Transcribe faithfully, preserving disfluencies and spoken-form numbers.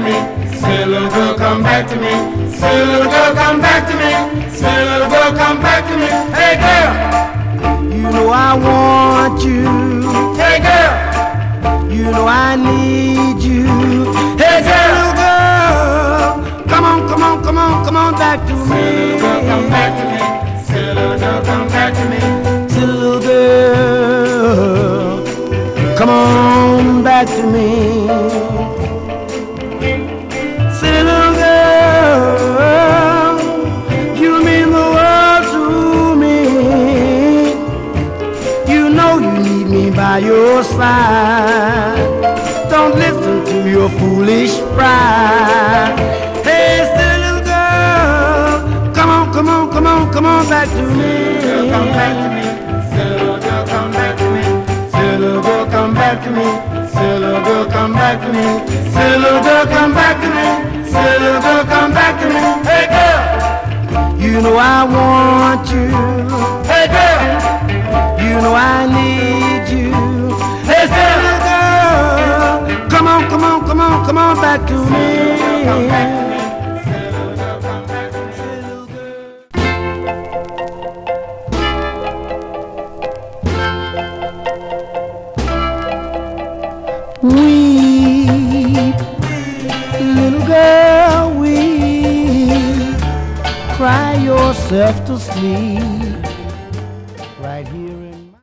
me. Say, little girl, come back to me. Say, little girl, come back to me. Say, little girl, come back to me. Hey, girl, you know I want you. Hey, girl, you know I need you. Hey, girl, little girl, come on, come on, come on, come on back to me. Say, little girl, come back to me. Say, little girl, come back to me. Say, little girl, come on back to me. Say, little girl, you mean the world to me. You know you need me by your side. Don't listen to your foolish pride. Hey, still little girl, come on, come on, come on, come on back to me. Come back to me. Say, little girl, come back to me. Say, little girl, come back to me. Say, little girl, come back to me. Say, little girl, come back to me. Say, little girl, come back to me. Hey, girl, you know I want you. Hey, girl, you know I need you. Hey, still little girl, come on, come on, come on, come on back to me. Come back to me. Say, little girl, come back to me. Say, little girl. Weep, little girl, weep, cry yourself to sleep.